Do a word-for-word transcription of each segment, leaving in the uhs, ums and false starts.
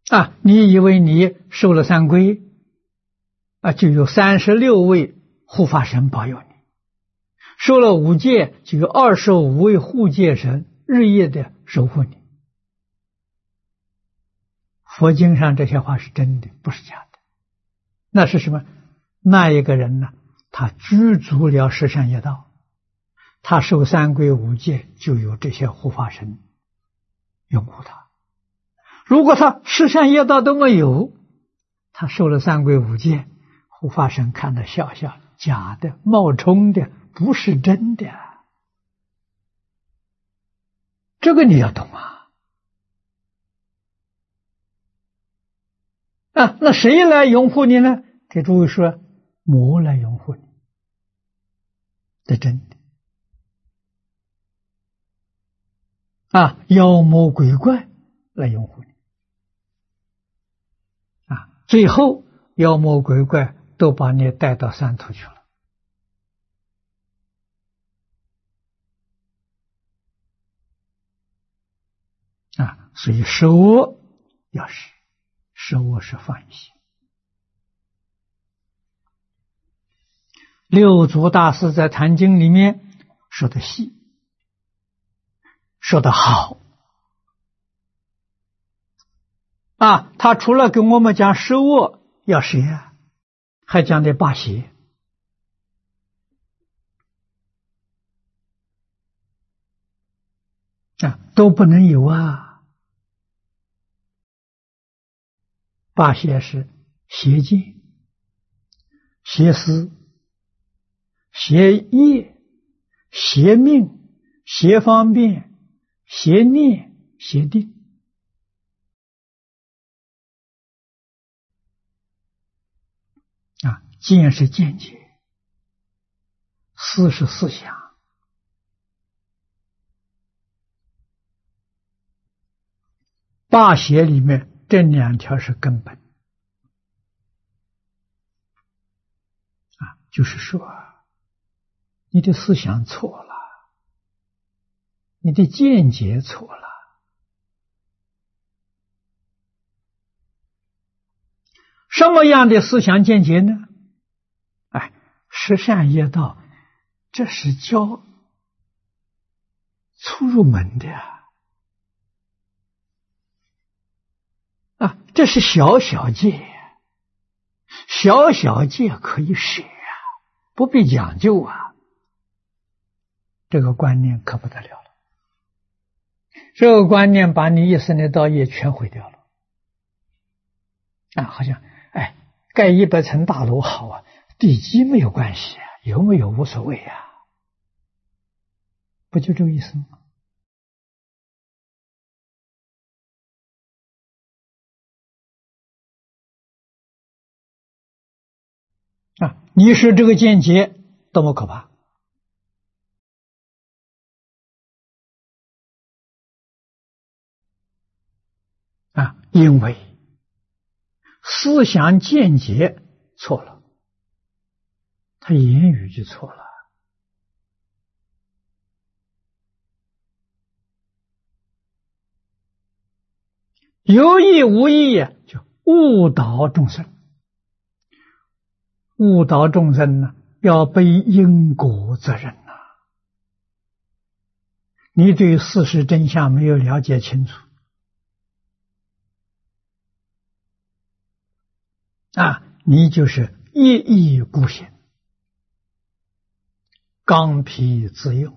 啊，你以为你受了三皈啊，就有三十六位护法神保佑你；受了五戒，就有二十五位护戒神日夜的守护你。佛经上这些话是真的，不是假的。那是什么？那一个人呢，他具足了十善业道，他受三皈五戒，就有这些护法神拥护他。如果他十善业道都没有，他受了三皈五戒，护法神看他笑笑，假的，冒充的，不是真的。这个你要懂啊。啊，那谁来拥护你呢？给诸位说，魔来拥护你，这真的。啊，妖魔鬼怪来拥护你。啊，最后妖魔鬼怪都把你带到三途去了。啊，所以守恶要是守恶是放心。六祖大师在《坛经》里面说的细，说的好啊！他除了跟我们讲守恶要谁啊，还讲的罢邪啊，都不能有啊！罢邪是邪见、邪思、邪业、邪命、邪方便、邪念、邪定。啊，见是见解，思是思想，罢邪里面这两条是根本。啊，就是说你的思想错了，你的见解错了。什么样的思想见解呢？哎，十善业道，这是教初入门的啊，啊，这是小小戒，小小戒可以舍啊，不必讲究啊。这个观念可不得了了，这个观念把你一生的道业全毁掉了啊！好像哎，盖一百层大楼好啊，地基没有关系啊，有没有无所谓啊，不就这个意思吗？啊，你是这个见解多么可怕啊！因为思想见解错了，他言语就错了。有意无意就误导众生，误导众生呢，要背因果责任呐、啊。你对事实真相没有了解清楚啊，你就是一意孤行，刚愎自用，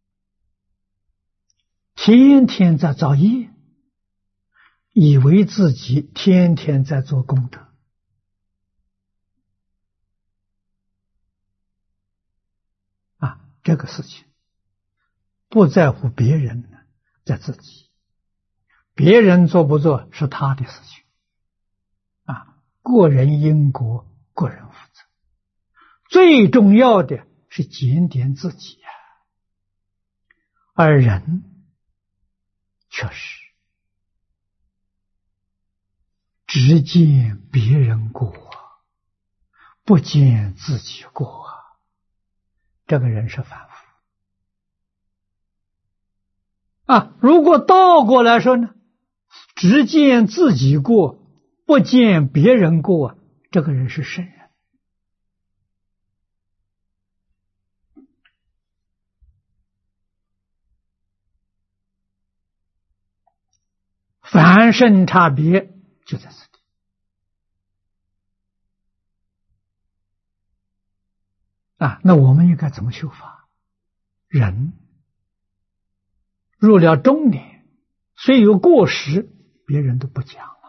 天天在造业，以为自己天天在做功德啊，这个事情不在乎别人，在自己，别人做不做是他的事情啊，个人因果个人负责，最重要的是检点自己啊。而人确实只见别人过，不见自己过，这个人是凡夫啊。如果倒过来说呢， 只见自己过，不见别人过，这个人是圣人。凡圣差别就在此地。啊，那我们应该怎么修法？人入了中年，虽有过失，别人都不讲了，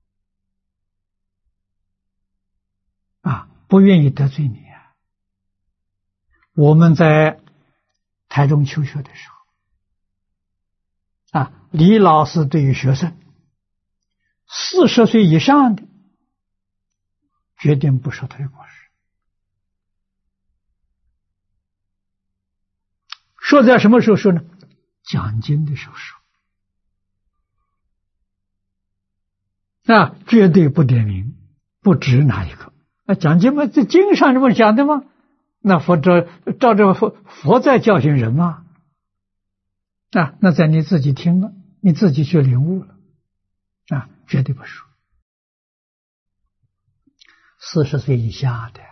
啊，不愿意得罪你啊。我们在台中求学的时候，啊，李老师对于学生，四十岁以上的，决定不说他的过失。说在什么时候说呢？讲经的时候说，啊，绝对不点名，不指哪一个。啊，讲经嘛，在经上这么讲的吗？那佛照照着佛佛在教训人嘛。啊，那在你自己听了，你自己去领悟了，啊，绝对不说。四十岁以下的，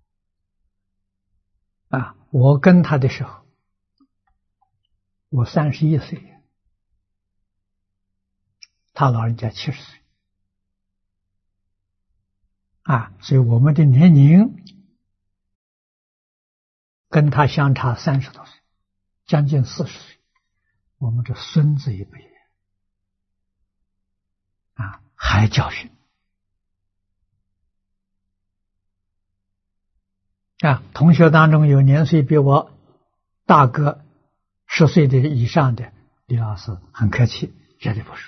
啊，我跟他的时候，我三十一岁，他老人家七十岁，啊，所以我们的年龄跟他相差三十多岁，将近四十岁。我们这孙子一辈啊，还教训啊！同学当中有年岁比我大个十岁的以上的，李老师很客气，绝对不说。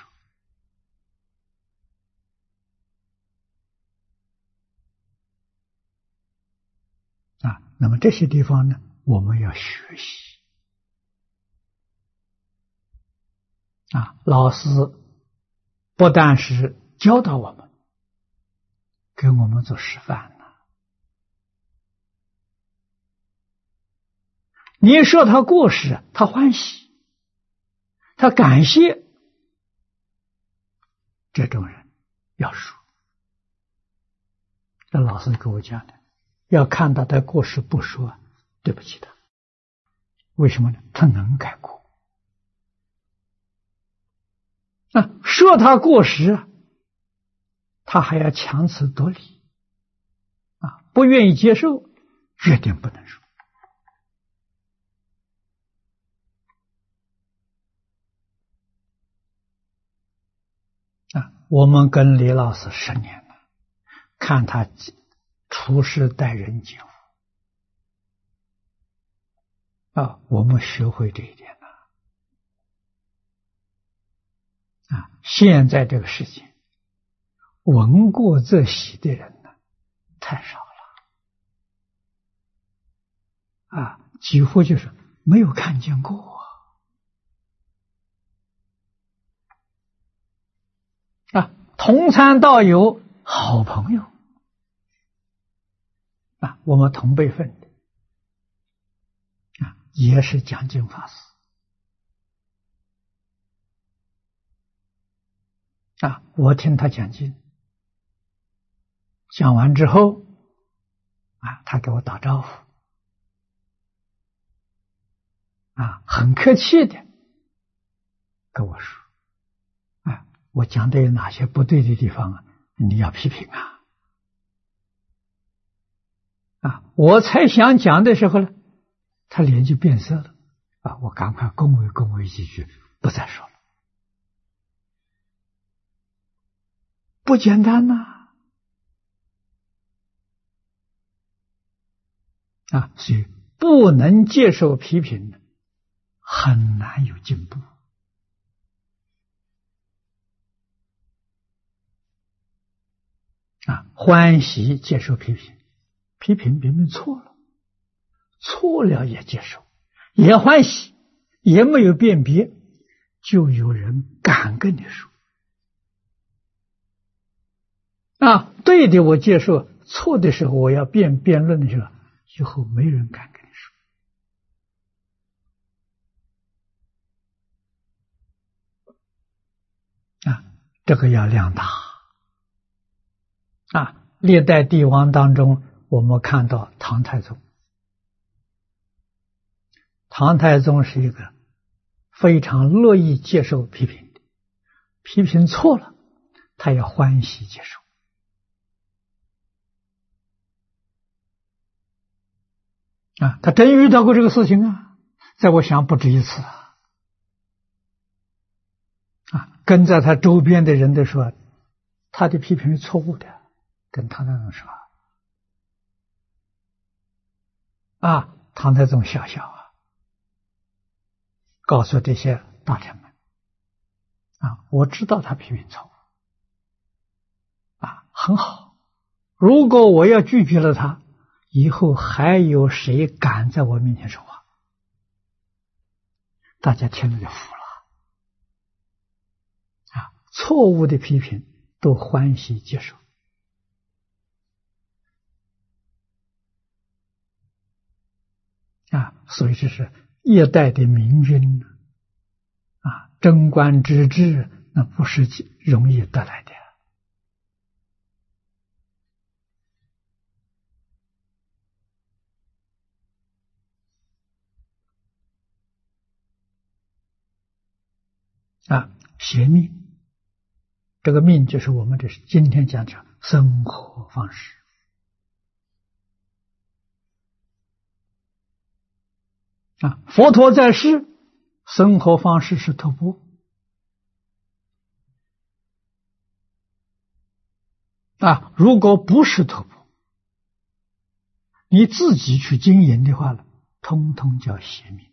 啊，那么这些地方呢，我们要学习。啊，老师不但是教导我们，给我们做示范了。你说他过失，他欢喜，他感谢，这种人要说。这老师给我讲的，要看到他过失不说，对不起他。为什么呢？他能改过。啊，说他过失，他还要强词夺理，啊，不愿意接受，决定不能说。啊，我们跟李老师十年了，看他处事待人接物，啊，我们学会这一点了。啊，现在这个世界，闻过则喜的人呢，太少了。啊，几乎就是没有看见过。啊，同参道友，好朋友。啊，我们同辈分的，啊，也是讲经法师。啊，我听他讲经，讲完之后，啊，他给我打招呼，啊，很客气的跟我说，啊，我讲的有哪些不对的地方啊，你要批评啊。啊，我才想讲的时候呢，他脸就变色了，啊，我赶快恭维恭维几句，不再说了。不简单呐！啊，所以不能接受批评的，很难有进步。啊，欢喜接受批评，批评明明错了，错了也接受，也欢喜，也没有辨别，就有人敢跟你说。啊，对的我接受，错的时候我要辩辩论的时候，以后没人敢跟你说。啊， 这个要量大啊！历代帝王当中，我们看到唐太宗，唐太宗是一个非常乐意接受批评的，批评错了，他也欢喜接受。啊，他真遇到过这个事情啊，在我想不止一次啊。啊，跟在他周边的人都说他的批评是错误的，跟唐太宗说啊，唐太宗笑笑啊，告诉这些大臣们啊，我知道他批评错误啊，很好。如果我要拒绝了他，以后还有谁敢在我面前说话？大家听了就服了啊！错误的批评都欢喜接受啊！所以这是一代的明君啊，贞观之治那不是容易得来的。啊，邪命，这个命就是我们这是今天讲的生活方式啊。佛陀在世，生活方式是徒步啊。如果不是徒步，你自己去经营的话呢，通通叫邪命。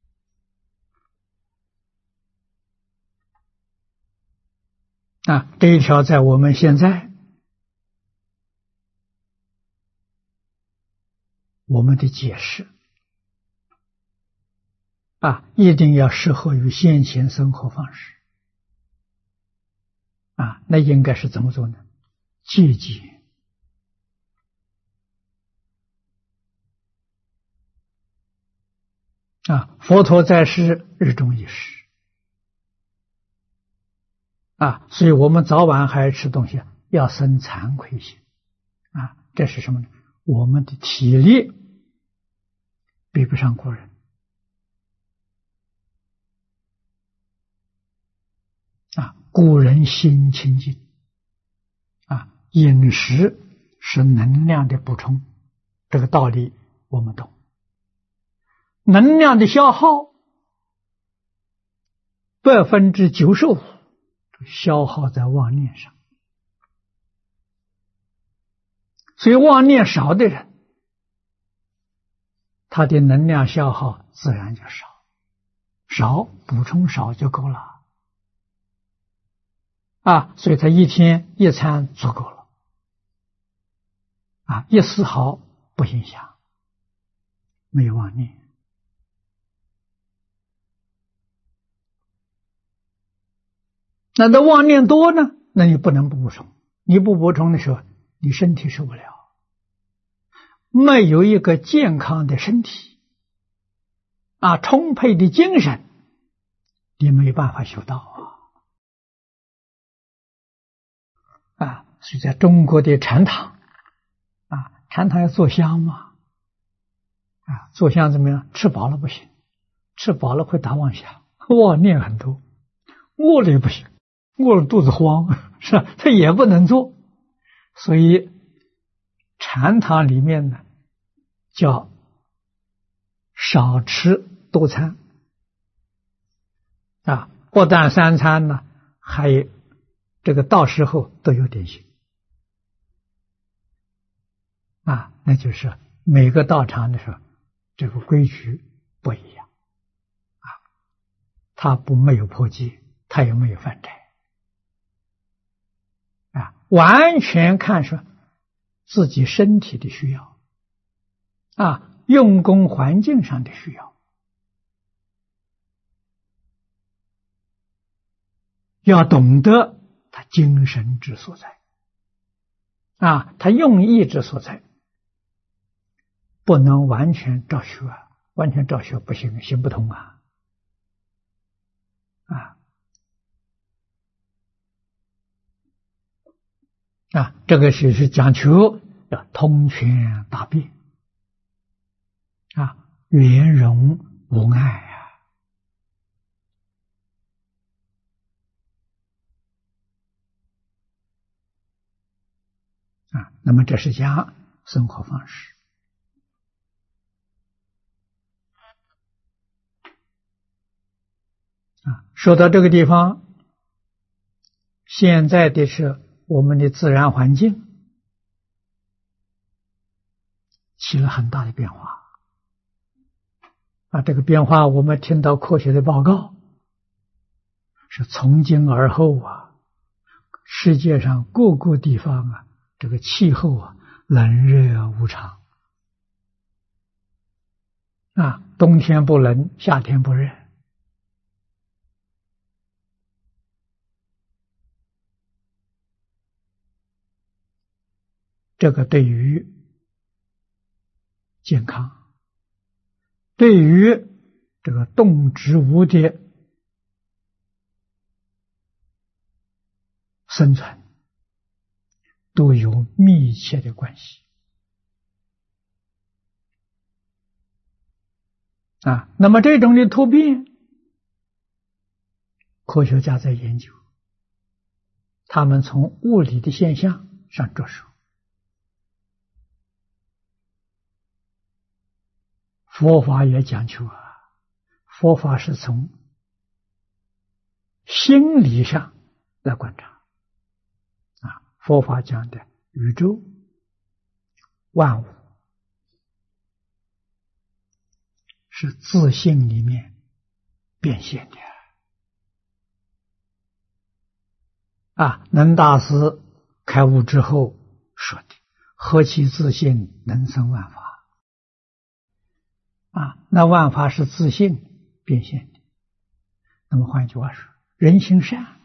啊，这一条在我们现在我们的解释啊，一定要适合于先前生活方式啊。那应该是怎么做呢？戒节啊，佛陀在世，日中一时啊，所以我们早晚还吃东西要生惭愧心啊。这是什么呢？我们的体力比不上古人啊，古人心清净啊，饮食是能量的补充，这个道理我们懂。能量的消耗百分之九十五消耗在妄念上，所以妄念少的人，他的能量消耗自然就少，少补充少就够了啊，所以他一天一餐足够了啊，一丝毫不影响，没有妄念。那那妄念多呢？那你不能不补充，你不补充的时候，你身体受不了，没有一个健康的身体啊，充沛的精神，你没有办法修道啊！啊，所以在中国的禅堂啊，禅堂要做香嘛，啊，做香怎么样？吃饱了不行，吃饱了会打妄想，妄念很多，饿了也不行。饿了肚子慌，是吧？他也不能做，所以禅堂里面呢，叫少吃多餐啊，不但三餐呢，还有这个到时候都有点心啊，那就是每个道场的时候，这个规矩不一样啊，他不没有破戒，他也没有犯斋。啊，完全看出自己身体的需要啊，用功环境上的需要，要懂得他精神之所在啊，他用意之所在，不能完全照学，完全照学不行，行不通啊啊。 啊，这个是是讲求要通权达变啊，圆融无碍啊。啊，那么这是讲生活方式。啊，说到这个地方，现在的是我们的自然环境起了很大的变化。啊，这个变化我们听到科学的报告，是从今而后啊，世界上各个地方啊，这个气候啊，冷热无常。啊，冬天不冷，夏天不热。这个对于健康，对于这个动植物的生存都有密切的关系。啊，那么这种的突变，科学家在研究，他们从物理的现象上着手。佛法也讲究啊，佛法是从心理上来观察啊。佛法讲的宇宙万物是自性里面变现的啊。能大师开悟之后说的，何其自性，能生万法。啊，那万法是自性变现的。那么换一句话说，人心善，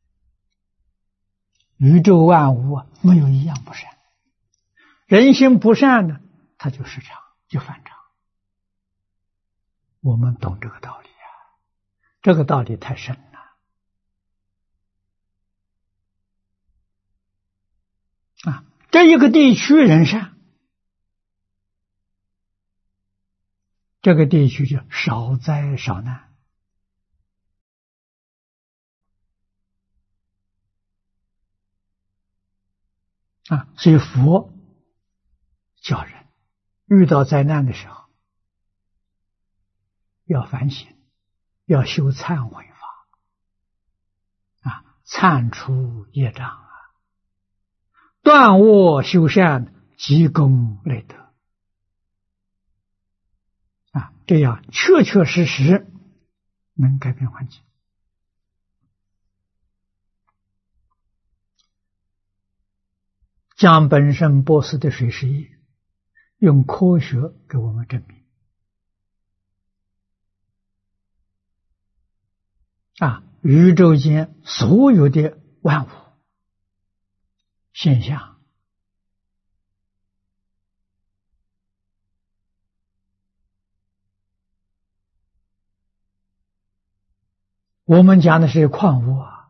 宇宙万物啊，没有一样不善。人心不善呢，它就失常，就反常。我们懂这个道理啊，这个道理太深了啊！这一个地区人善，这个地区就少灾少难啊。所以佛教人遇到灾难的时候，要反省，要修忏悔法啊，忏除业障啊，断恶修善，积功累德啊，这样确确实实能改变环境。江本胜博士的水实验，用科学给我们证明啊，宇宙间所有的万物现象，我们讲的是矿物啊，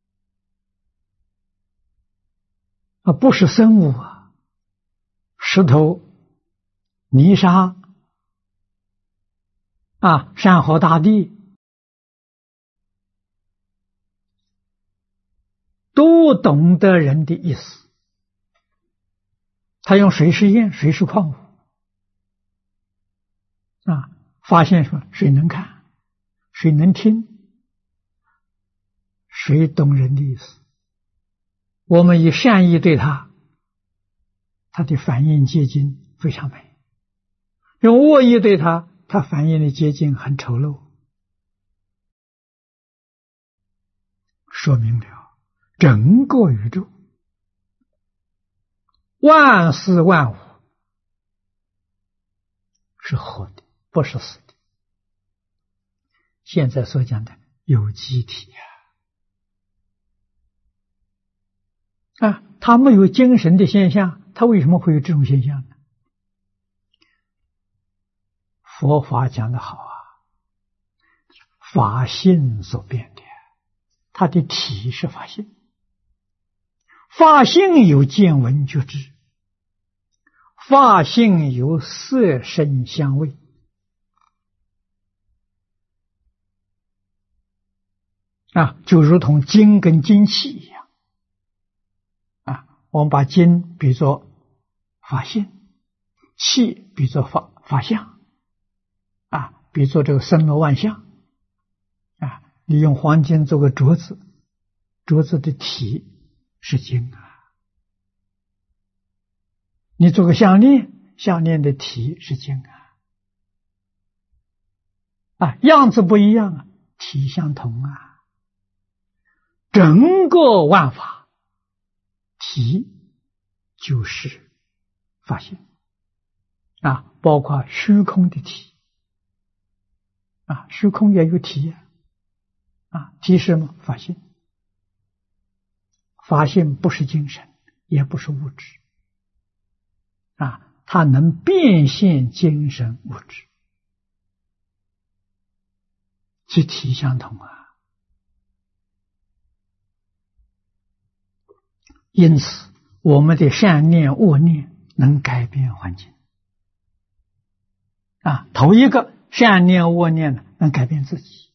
啊，不是生物啊，石头、泥沙啊，山河大地都懂得人的意思。他用水实验，水是矿物啊，发现说水能看，水能听，水懂人的意思。我们以善意对他，他的反应结晶非常美；用恶意对他，他反应的结晶很丑陋。说明了整个宇宙万事万物是活的，不是死的。现在所讲的有机体啊，啊，它没有精神的现象，它为什么会有这种现象呢？佛法讲得好啊，法性所变的，它的体是法性， 法性有见闻觉知，法性有色声香味。啊，就如同精跟精气一样。啊，我们把精比作法性，气比作法法相，啊，比作这个森罗万象。啊，你用黄金做个镯子，镯子的体是金啊；你做个项链，项链的体是金啊。啊，样子不一样啊，体相同啊。整个万法体就是法性啊，包括虚空的体啊，虚空也有体啊，啊，体是什么？法性。法性不是精神，也不是物质啊，它能变现精神物质，其体相同啊。因此，我们的善念、恶念能改变环境啊。头一个善念、恶念呢，能改变自己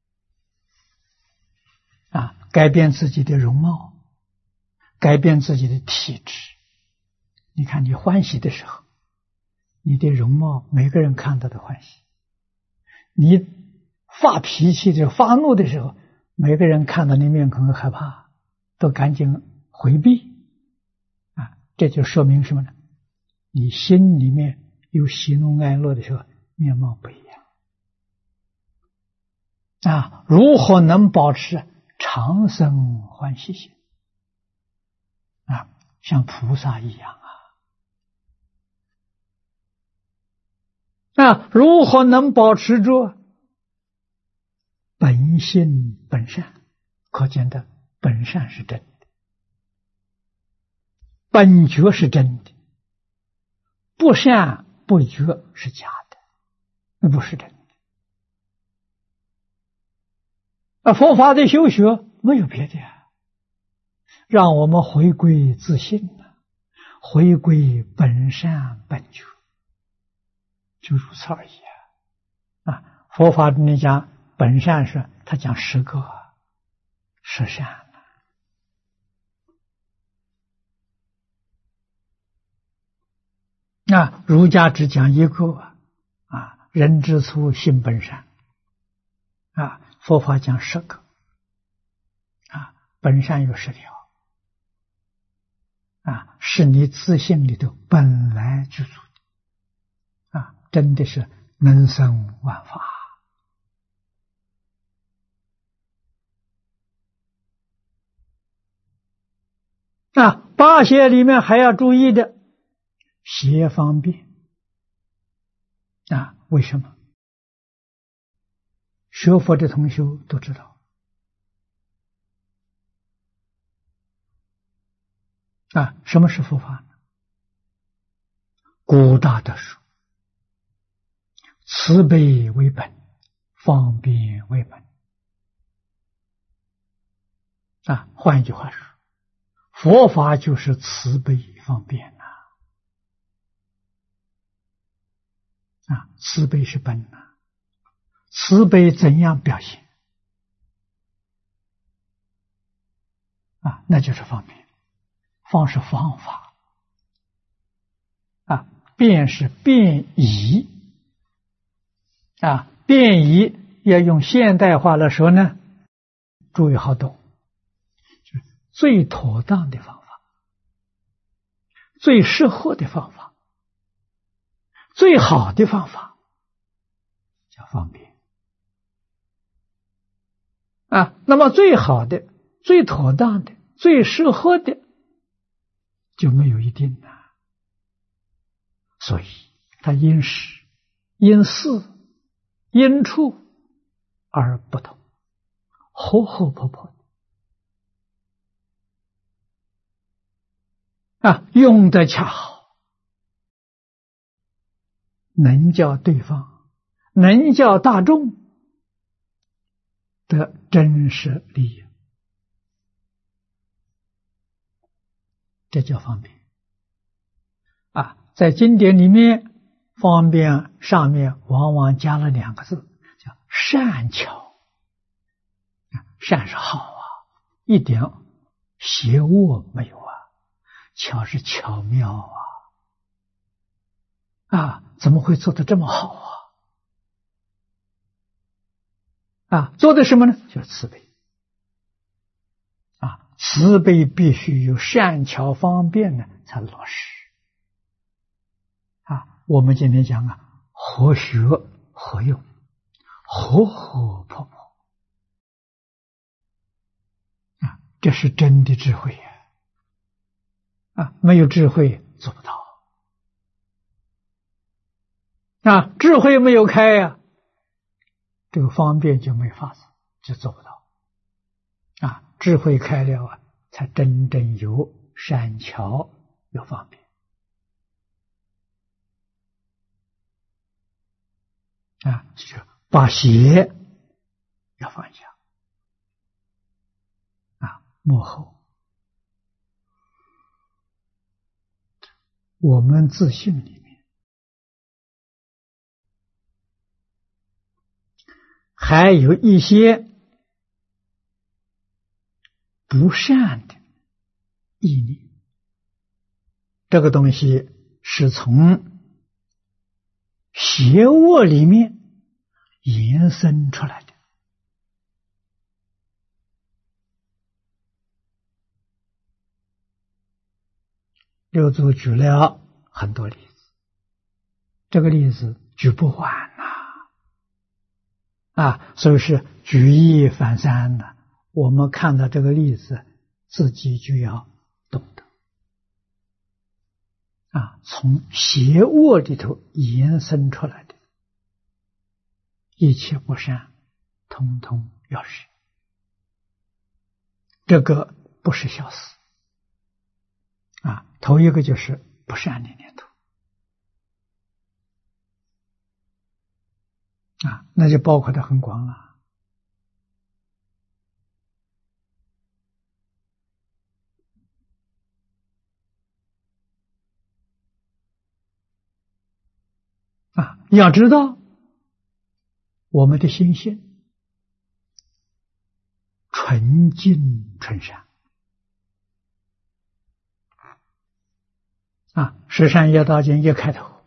啊，改变自己的容貌，改变自己的体质。你看，你欢喜的时候，你的容貌每个人看到的欢喜；你发脾气的、发怒的时候，每个人看到你面孔害怕，都赶紧回避啊，这就说明什么呢？你心里面有喜怒哀乐的时候，面貌不一样啊。如何能保持长生欢喜心啊？像菩萨一样啊。啊，如何能保持住本性本善？可见的本善是真的。本觉是真的，不善不觉是假的，那不是真的。啊，佛法的修学没有别的呀，让我们回归自信了，回归本善本觉，就如此而已啊！啊，佛法里讲本善是，他讲十个十善。那儒家只讲一个啊，人之初性本善啊，佛法讲十个啊，本善有十条啊，是你自性里头本来具足的啊，真的是能生万法啊。八邪里面还要注意的邪方便啊，为什么？学佛的同修都知道啊，什么是佛法呢？古大德说，慈悲为本，方便为门啊。换一句话说，佛法就是慈悲方便呐。啊，慈悲是本呐，慈悲怎样表现啊？那就是方便，方是方法啊，便是便宜啊，便宜要用现代话来说呢，注意好懂，就是最妥当的方法，最适合的方法，最好的方法叫方便啊。那么最好的、最妥当的、最适合的就没有一定了，所以它因时、因事、因处而不同，活活泼泼的啊，用得恰好，能叫对方，能叫大众的真实利益这叫方便啊。在经典里面，方便上面往往加了两个字，叫善巧。善是好啊，一点邪恶没有啊，巧是巧妙啊，啊，怎么会做得这么好啊？啊，做的什么呢？就是慈悲啊，慈悲必须有善巧方便呢，才落实啊。我们今天讲啊，何学何用，活活泼泼啊，这是真的智慧呀！啊，没有智慧做不到啊，智慧没有开呀、啊，这个方便就没法子，就做不到啊。智慧开了啊，才真正有善巧，有方便啊。就是把邪要放下啊。幕后我们自信里面还有一些不善的意念，这个东西是从邪恶里面延伸出来的。六祖举了很多例子，这个例子举不完呐、啊，啊，所以是举一反三的。我们看到这个例子，自己就要懂得啊，从邪恶里头延伸出来的一切不善，通通要是这个不是小事啊。头一个就是不善的念头啊，那就包括的很广了。啊，要知道我们的心性纯净纯善啊，《十善业道经》一开头，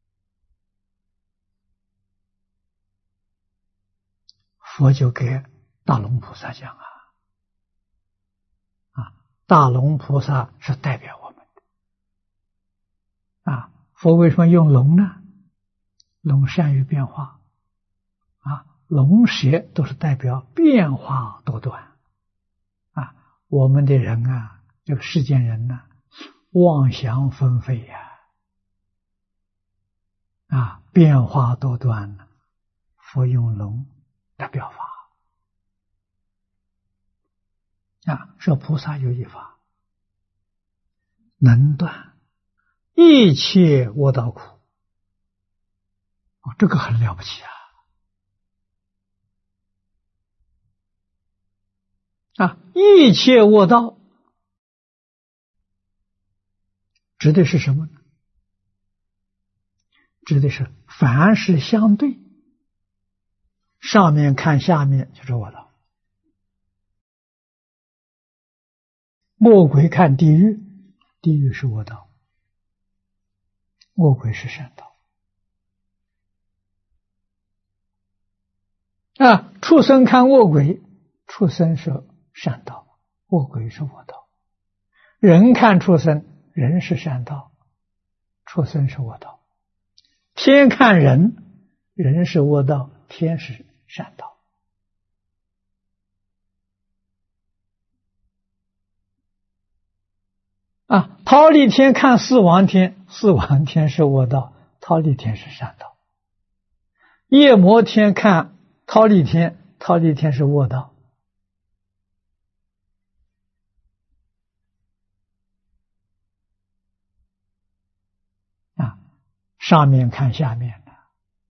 佛就给大龙菩萨讲啊，啊，大龙菩萨是代表我们的啊。佛为什么用龙呢？龙善于变化啊，龙蛇都是代表变化多端啊。我们的人啊，这个世间人呢、啊，妄想纷飞呀、啊，啊，变化多端呢，佛用龙来表法啊，说菩萨有一法，能断一切恶道苦。哦，这个很了不起啊！啊，一切恶道指的是什么呢？指的是凡是相对，上面看下面就是恶道，恶鬼看地狱，地狱是恶道，恶鬼是善道啊。畜生看恶鬼，畜生是善道，恶鬼是恶道；人看畜生，人是善道，畜生是恶道；天看人，人是恶道，天是善道。啊，忉利天看四王天，四王天是恶道，忉利天是善道；夜摩天看忉利天，忉利天是恶道。啊，上面看下面的，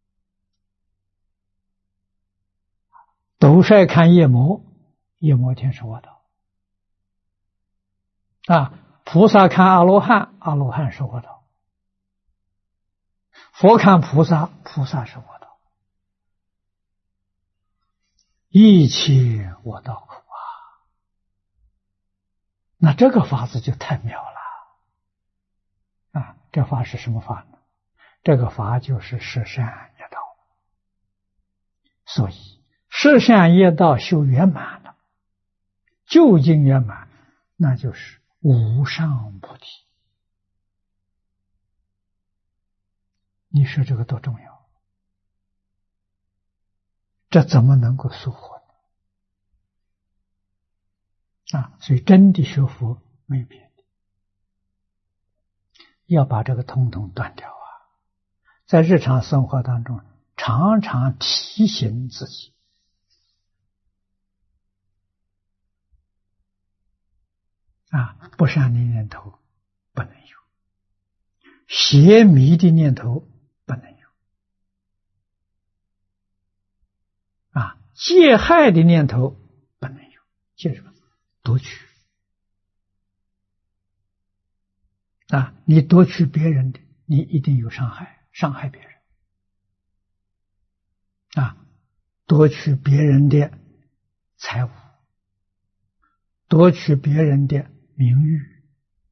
斗帅看夜摩，夜摩天是恶道。啊， 菩萨看阿罗汉，阿罗汉是我道；佛看菩萨，菩萨是我道。一切我道苦啊！那这个法子就太妙了啊！这法是什么法呢？这个法就是十善业道。所以十善业道修圆满了，究竟圆满，那就是无上菩提。你说这个多重要？这怎么能够疏忽呢？啊，所以真的学佛没别的，要把这个通通断掉啊！在日常生活当中，常常提醒自己。啊，不善的念头不能有，邪迷的念头不能有，啊，戒害的念头不能有。戒什么？夺取。啊，你夺取别人的，你一定有伤害，伤害别人。啊，夺取别人的财物，夺取别人的名誉，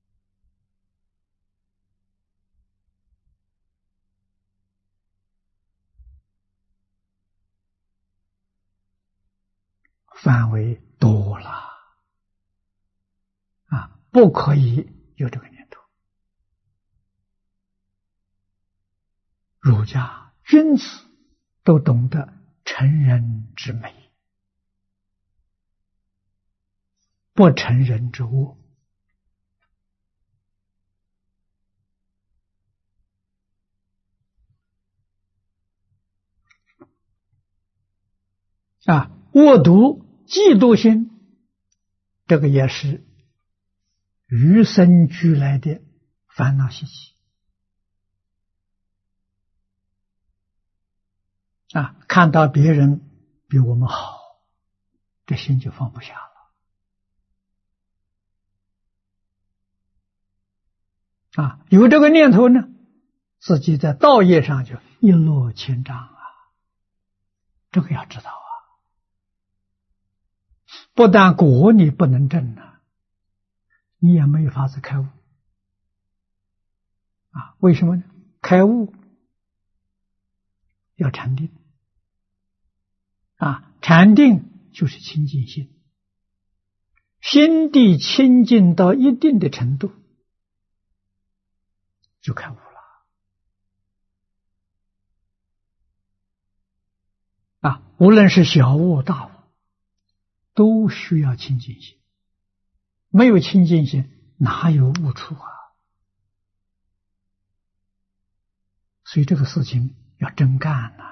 范围多了啊，不可以有这个念头。儒家君子都懂得成人之美，不成人之恶。啊，恶毒、嫉妒心，这个也是与生俱来的烦恼习气。啊，看到别人比我们好，这心就放不下了。啊，有这个念头呢，自己在道业上就一落千丈啊！这个要知道啊，不但果你不能证啊，你也没有法子开悟啊！为什么呢？开悟要禅定啊，禅定就是清净心，心地清净到一定的程度，就开悟了啊！无论是小悟大悟，都需要清净心，没有清净心，哪有悟处啊？所以这个事情要真干呐！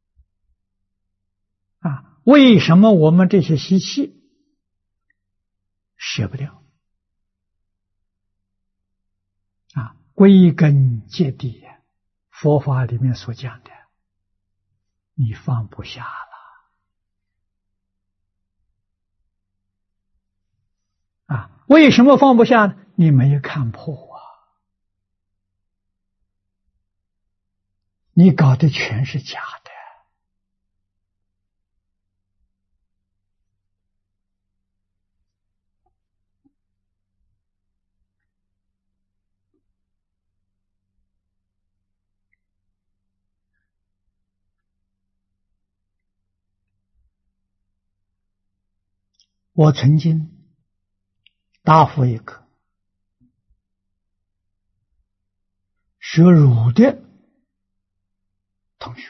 啊，为什么我们这些习气舍不掉？啊，归根结底，佛法里面所讲的，你放不下了。啊，为什么放不下呢？你没有看破啊！你搞的全是假的。我曾经答复一个学儒的同学，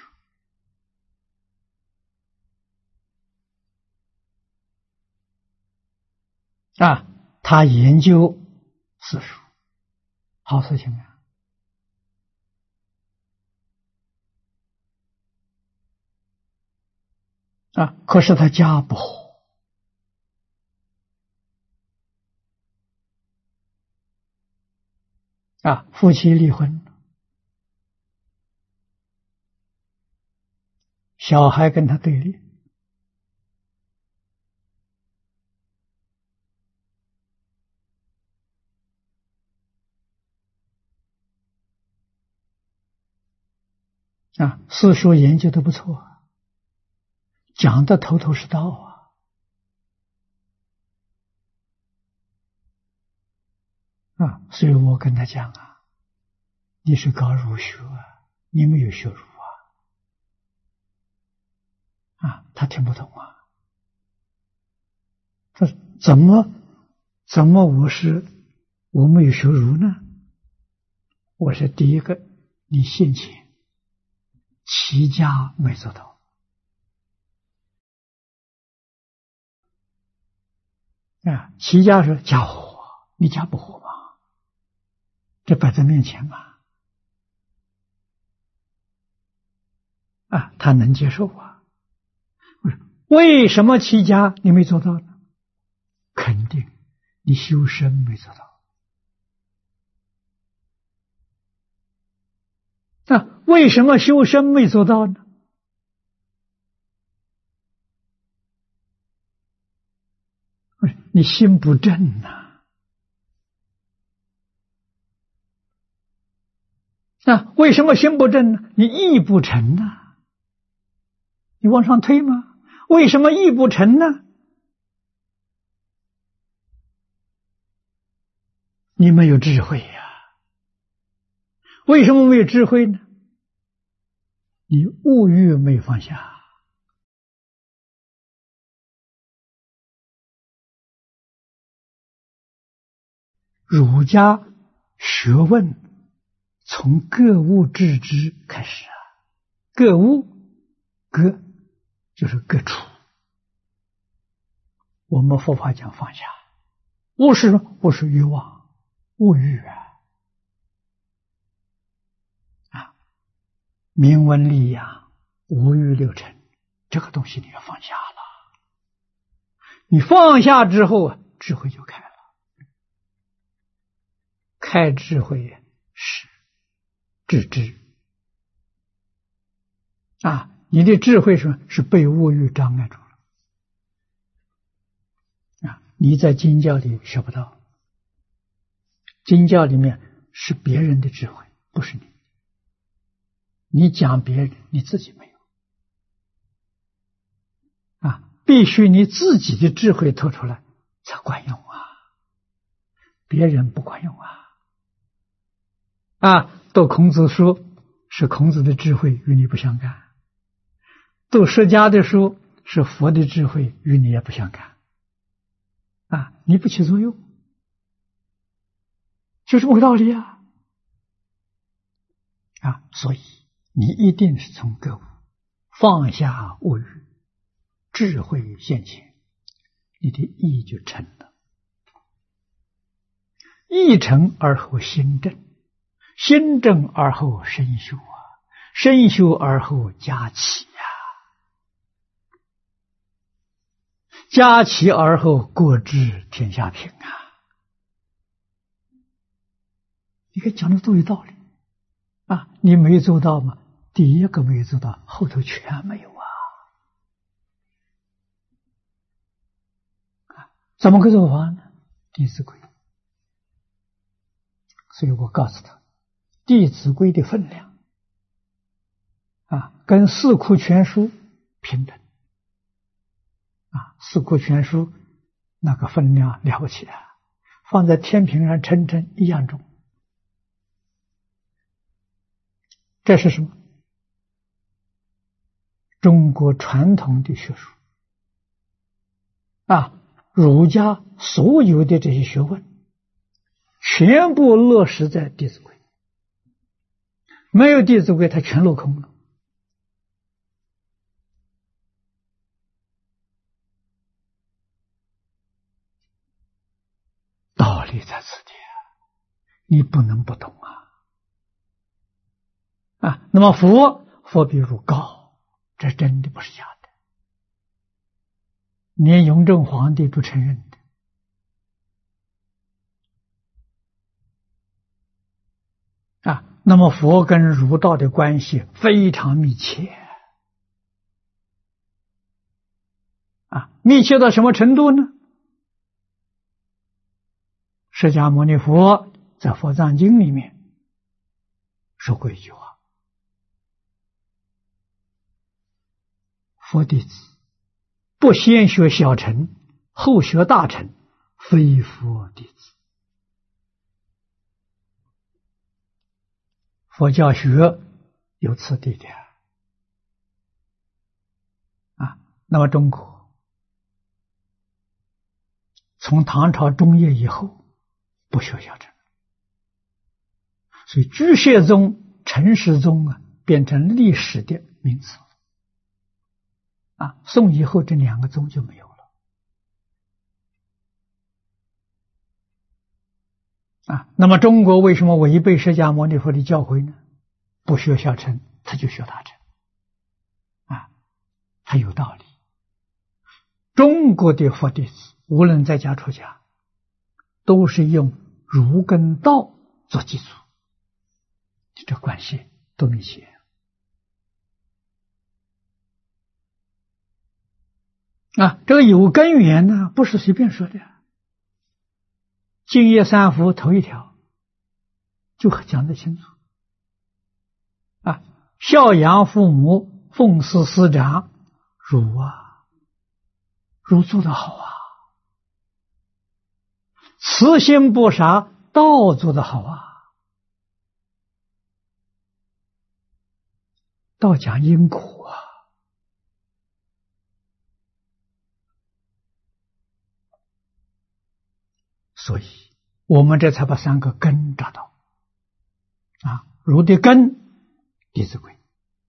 啊，他研究四书，好事情啊！啊，可是他家不好，啊，夫妻离婚，小孩跟他对立， 啊，四书研究的不错，讲的头头是道啊。啊，所以我跟他讲啊，你是搞儒学啊，你没有学儒啊，啊，他听不懂啊。他说怎么怎么我是我没有学儒呢？我是第一个，你先前齐家没做到啊，齐家说家火，你家不火吗？这摆在面前嘛，啊，他能接受啊。为什么齐家你没做到呢？肯定你修身没做到。那为什么修身没做到呢？你心不正呐、啊。那为什么心不正呢？你意不成呐、啊，你往上推吗？为什么意不成呢？你没有智慧呀、啊。为什么没有智慧呢？你物欲没放下。儒家学问从格物致知开始啊，格物，格就是格处。我们佛法讲放下，物是什么？物是欲望，物欲啊，啊，名闻利养，五欲六尘，这个东西你要放下了。你放下之后啊，智慧就开了。开智慧是致知啊，你的智慧是是被物欲障碍住了啊！你在经教里学不到，经教里面是别人的智慧，不是你。你讲别人，你自己没有啊！必须你自己的智慧透出来才管用啊，别人不管用啊！啊，读孔子书是孔子的智慧，与你不相干；读释迦的书是佛的智慧，与你也不相干。啊，你不起作用，就这么个道理啊！啊，所以你一定是从格物放下物欲，智慧现前，你的意就成了。意成而后心正。心正而后身修啊，身修而后家齐呀、啊，家齐而后国治天下平啊！你看讲的都有道理啊！你没做到吗？第一个没做到，后头全没有啊！啊，怎么个做法呢？《弟子规》，所以我告诉他。《弟子规》的分量啊，跟《四库全书》平等啊，《四库全书》那个分量了不起啊，放在天平上称称一样重。这是什么？中国传统的学术啊，儒家所有的这些学问，全部落实在《弟子规》。没有《弟子规》，它全落空了。道理在此地，你不能不懂啊！啊，那么佛，佛比如高，这真的不是假的，连雍正皇帝都承认的。啊，那么佛跟儒道的关系非常密切啊，密切到什么程度呢？释迦牟尼佛在《佛藏经》里面说过一句话佛弟子不先学小乘，后学大乘，非佛弟子。佛教学有次第的啊。那么中国从唐朝中叶以后不学小乘，所以居士宗、陈世宗啊变成历史的名词啊。宋以后这两个宗就没有了啊。那么中国为什么违背释迦牟尼佛的教诲呢？不学小乘，他就学大乘啊，还有道理。中国的佛弟子无论在家出家，都是用儒跟道做基础，这关系多密切啊！这个有根源呢，不是随便说的。净业三福头一条就讲得清楚啊，孝养父母，奉事师长，儒啊，儒做得好啊；慈心不杀，道做得好啊。道讲因果啊，所以我们这才把三个根找到啊。儒的根，《弟子规》。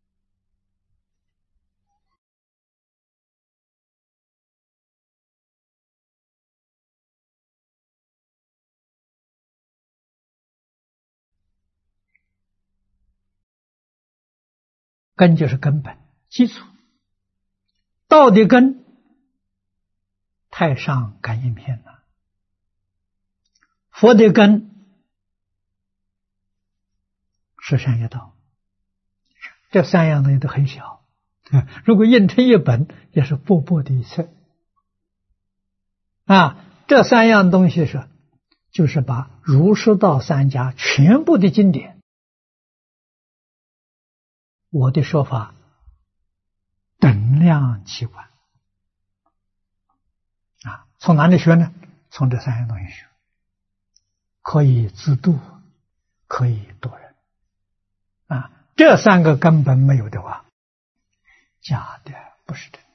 根就是根本基础，道的根，太上感应篇了；佛的根，十善业道。这三样东西都很小，如果印成一本，也是薄薄的一册啊。这三样东西是，就是把儒释道三家全部的经典，我的说法等量齐观啊。从哪里学呢？从这三样东西学，可以自度，可以度人啊。这三个根本没有的话，假的，不是真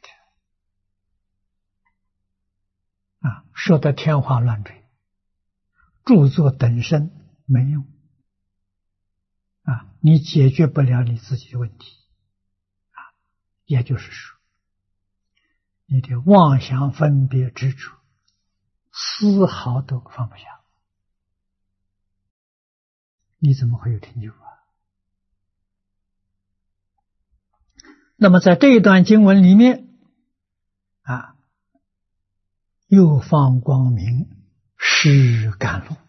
的啊。说的天花乱坠，著作等身没用啊，你解决不了你自己的问题啊。也就是说，你的妄想分别执着丝毫都放不下，你怎么会有成就啊？那么在这一段经文里面啊，又放光明施甘露。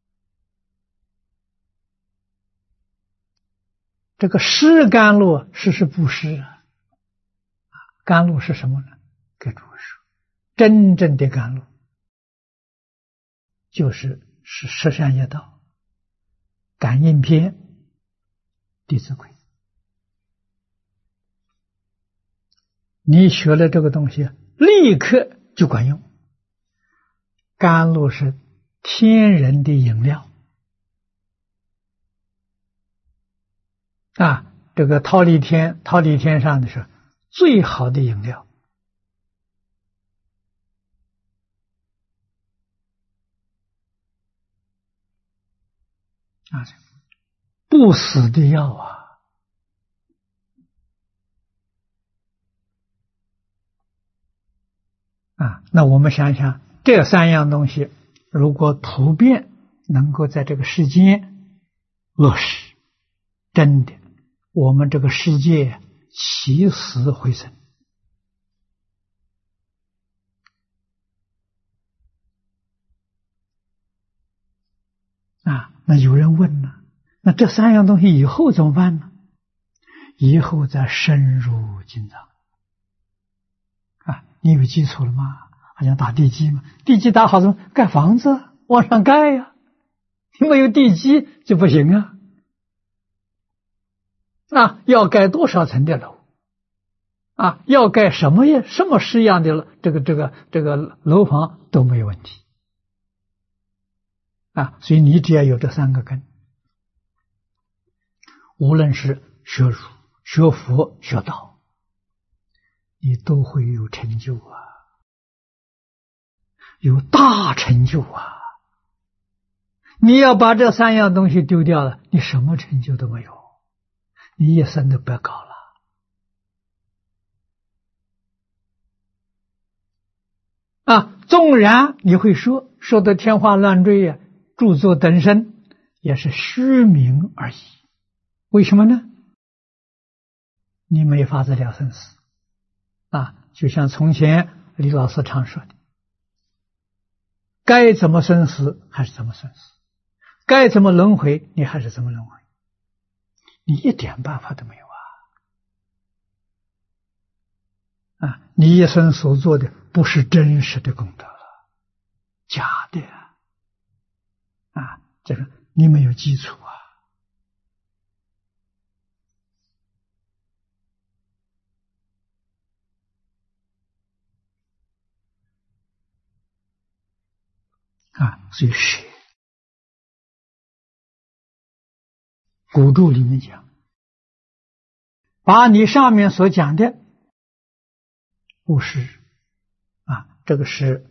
这个施甘露，施是布施啊，甘露是什么呢？给诸位说，真正的甘露就是是十善业道、感应篇、弟子规。你学了这个东西，立刻就管用。甘露是天人的饮料啊，这个忉利天，忉利天上的是最好的饮料啊，不死的药啊。啊，那我们想想，这三样东西如果普遍能够在这个世间落实，真的，我们这个世界起死回生啊。那有人问了，那这三样东西以后怎么办呢？以后再深入经藏啊。你有基础了吗？好像打地基嘛，地基打好怎么盖房子？往上盖呀、啊，你没有地基就不行啊。啊，要盖多少层的楼啊，要盖什么样什么式样的这个这个这个楼房都没有问题啊。所以你只要有这三个根，无论是学儒、学佛、学道，你都会有成就啊，有大成就啊。你要把这三样东西丢掉了，你什么成就都没有，你一生都白搞了啊！纵然你会说说的天花乱坠呀、啊，著作等身，也是虚名而已。为什么呢？你没法子了生死啊！就像从前李老师常说的，该怎么生死还是怎么生死，该怎么轮回你还是怎么轮回，你一点办法都没有啊！啊，你一生所做的不是真实的功德了，假的啊！这个你没有基础啊！啊，所以是古注里面讲，把你上面所讲的布施啊，这个是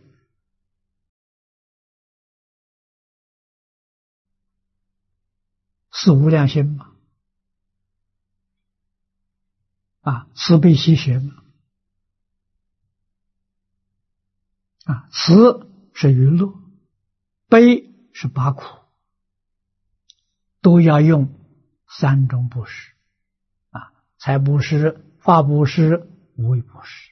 是无量心嘛，啊，慈悲喜舍嘛，啊，慈是娱乐，悲是拔苦，都要用三种布施啊，财布施、法布施、无为布施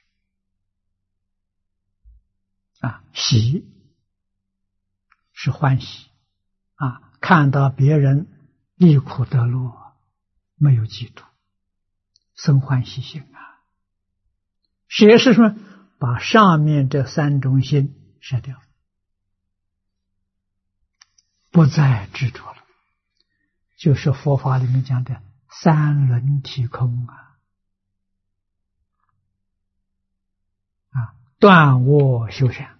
啊，喜是欢喜啊，看到别人离苦得乐，没有嫉妒，生欢喜心啊。舍是什么？把上面这三种心舍掉，不再执着了，就是佛法里面讲的三轮体空啊，啊，断我修善。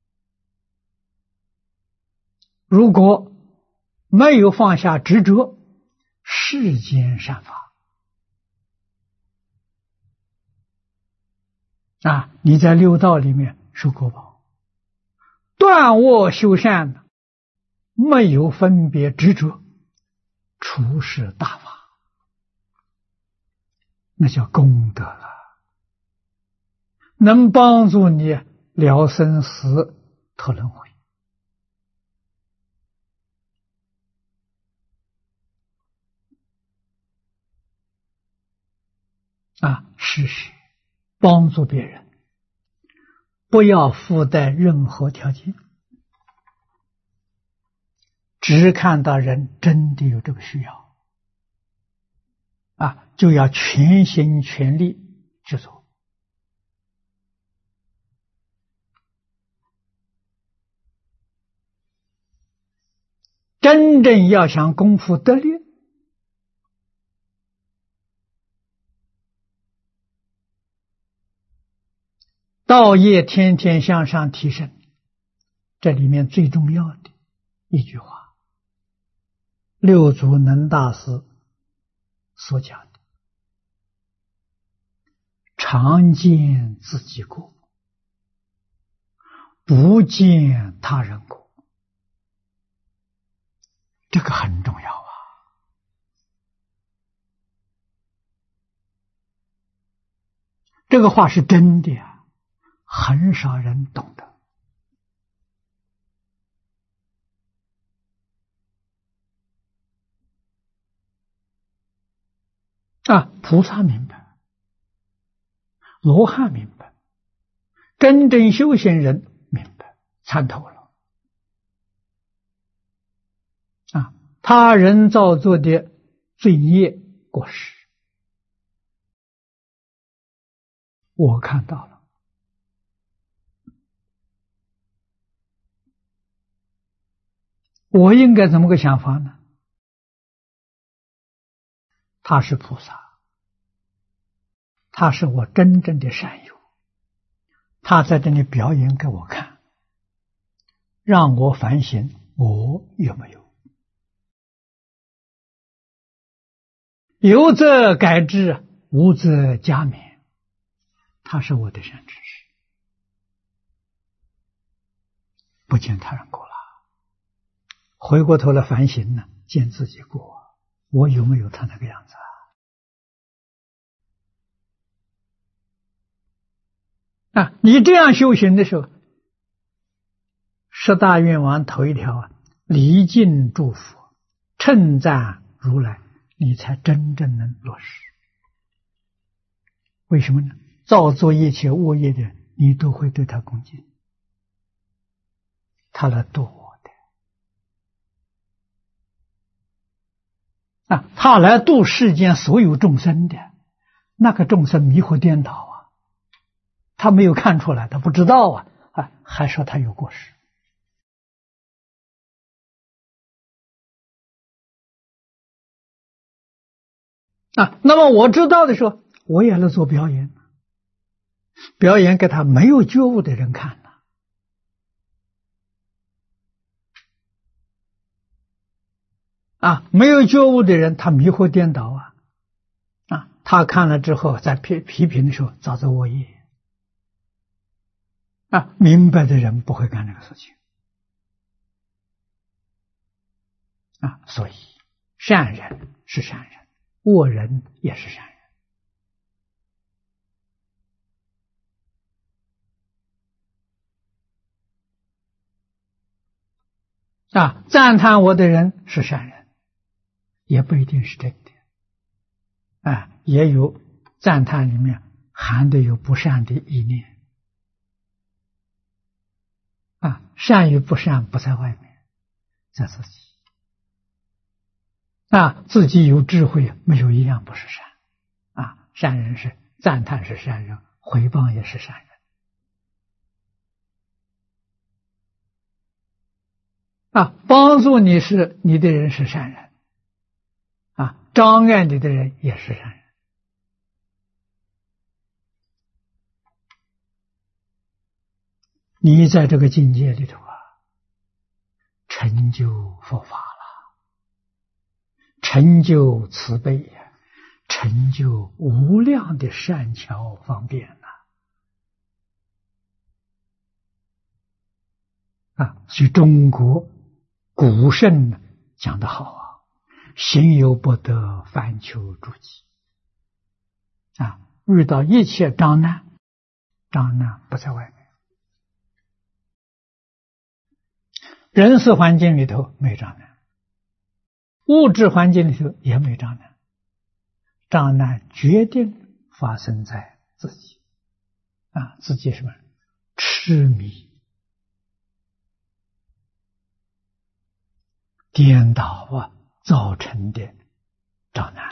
如果没有放下执着，世间善法啊，你在六道里面受果报。断我修善呢，没有分别执着，处世大法，那叫功德了，能帮助你了生死脱轮回啊！是是帮助别人，不要附带任何条件，只看到人真的有这个需要啊，就要全心全力去做。真正要想功夫得力，道业天天向上提升，这里面最重要的一句话，六祖能大师所讲的，常见自己过，不见他人过，这个很重要啊！这个话是真的啊，很少人懂得啊。菩萨明白，罗汉明白，真正修行人明白，参透了啊。他人造作的罪业过失，我看到了，我应该怎么个想法呢？他是菩萨， 他是我真正的善友，他在这里表演给我看，让我反省我有没有。有则改之，无则加勉。他是我的善知识，不见他人过了。回过头来反省呢，见自己过，我有没有他那个样子啊？啊，你这样修行的时候，十大愿王头一条啊，礼敬诸佛，称赞如来，你才真正能落实。为什么呢？造作一切恶业的，你都会对他恭敬，他来度我的啊，他来度世间所有众生的。那个众生迷惑颠倒啊，他没有看出来，他不知道啊，啊，还说他有过失。啊，那么我知道的时候，我也来做表演，表演给他没有觉悟的人看了。啊，没有觉悟的人，他迷惑颠倒啊，啊，他看了之后，在批批评的时候，造作恶业。啊，明白的人不会干这个事情。啊，所以善人是善人，恶人也是善人。啊，赞叹我的人是善人，也不一定是真的。啊，也有赞叹里面含的有不善的意念。啊，善与不善不在外面，在自己。啊，自己有智慧，没有一样不是善。啊，善人是赞叹是善人，回报也是善人。啊，帮助你是你的人是善人，啊，障碍你的人也是善人。你在这个境界里头啊，成就佛法了，成就慈悲，成就无量的善巧方便了。啊，所以中国古圣讲得好啊，行有不得，反求诸己。啊，遇到一切障难，障难不在外面。人事环境里头没障难，物质环境里头也没障难，障难决定发生在自己。啊，自己什么？痴迷、颠倒啊造成的障难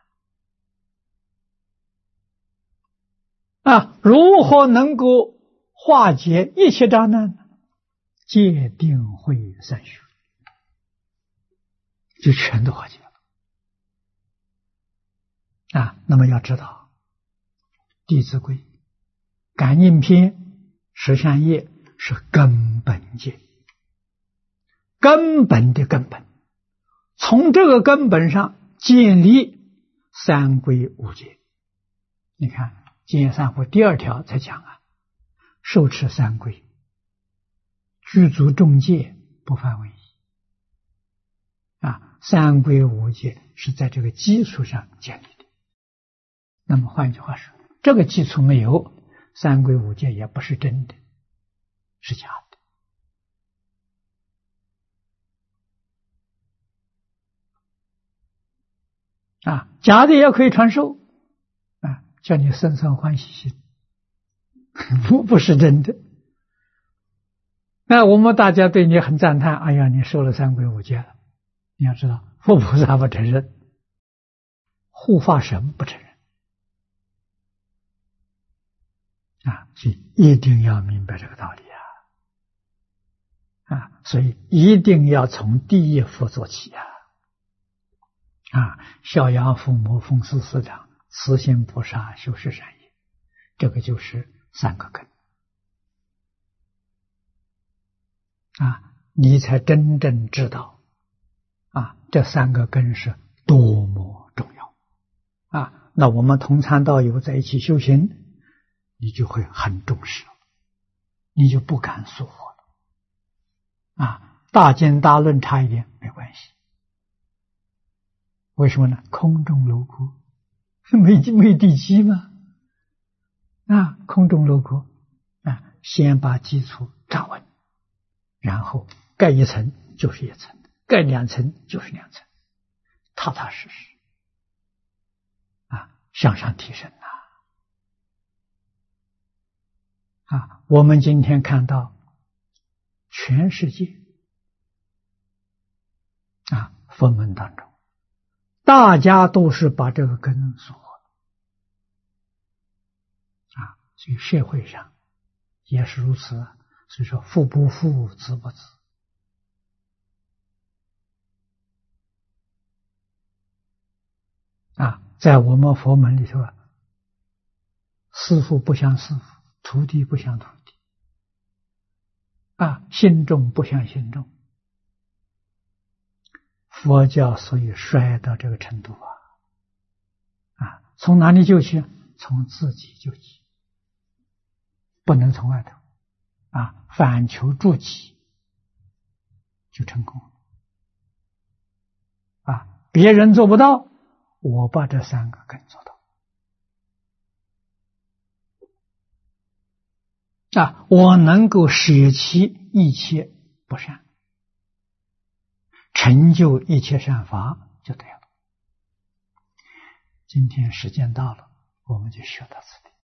啊！啊，如何能够化解一切障难呢？戒定慧三学就全都化解了啊！那么要知道，《弟子规》《感应篇》十善业是根本戒，根本的根本。从这个根本上建立三规五戒。你看《净业三会》第二条才讲啊，受持三规，具足众戒，不犯违仪。啊，三规五戒是在这个基础上建立的。那么换句话说，这个基础没有，三规五戒也不是真的，是假的。啊，假的也可以传授，啊，叫你生生欢喜心，不不是真的。那我们大家对你很赞叹，哎呀，你受了三规五戒了。你要知道，佛菩萨不承认，护法神不承认。啊，所以一定要明白这个道理啊！啊，所以一定要从第一佛做起啊！啊，孝养父母，奉事师长，慈心菩萨，修持善业。 这个就是三个根啊，你才真正知道啊，这三个根是多么重要啊！那我们同参道友在一起修行，你就会很重视，你就不敢疏忽了啊！大经大论差一点没关系，为什么呢？空中楼阁，没没地基吗？啊，空中楼阁啊，先把基础站稳，然后盖一层就是一层，盖两层就是两层，踏踏实实啊，向上提升呐！啊，我们今天看到全世界啊，佛门当中，大家都是把这个根锁啊，所以社会上也是如此啊。所以说，父不父，子不子。啊，在我们佛门里头啊，师父不像师父，徒弟不像徒弟，啊，信众不像信众。佛教所以衰到这个程度啊，啊，从哪里救起？从自己救起，不能从外头，啊，反求诸己就成功了，啊，别人做不到，我把这三个根做到。啊，我能够舍弃一切不善，成就一切善法，就对了。今天时间到了，我们就学到此地。